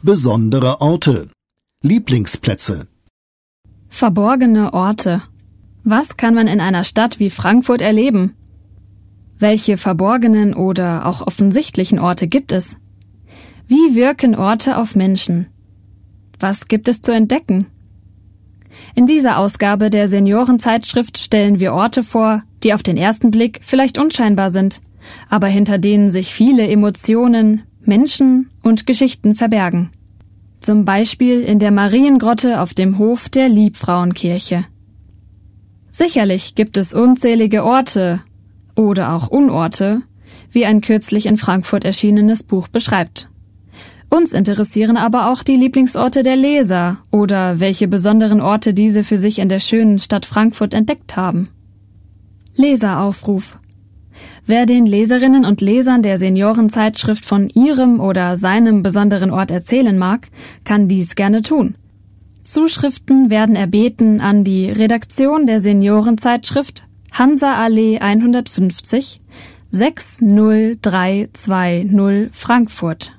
Besondere Orte. Lieblingsplätze. Verborgene Orte. Was kann man in einer Stadt wie Frankfurt erleben? Welche verborgenen oder auch offensichtlichen Orte gibt es? Wie wirken Orte auf Menschen? Was gibt es zu entdecken? In dieser Ausgabe der Seniorenzeitschrift stellen wir Orte vor, die auf den ersten Blick vielleicht unscheinbar sind, aber hinter denen sich viele Emotionen, Menschen und Geschichten verbergen. Zum Beispiel in der Mariengrotte auf dem Hof der Liebfrauenkirche. Sicherlich gibt es unzählige Orte oder auch Unorte, wie ein kürzlich in Frankfurt erschienenes Buch beschreibt. Uns interessieren aber auch die Lieblingsorte der Leser oder welche besonderen Orte diese für sich in der schönen Stadt Frankfurt entdeckt haben. Leseraufruf. Wer den Leserinnen und Lesern der Seniorenzeitschrift von ihrem oder seinem besonderen Ort erzählen mag, kann dies gerne tun. Zuschriften werden erbeten an die Redaktion der Seniorenzeitschrift Hansaallee 150 60320 Frankfurt.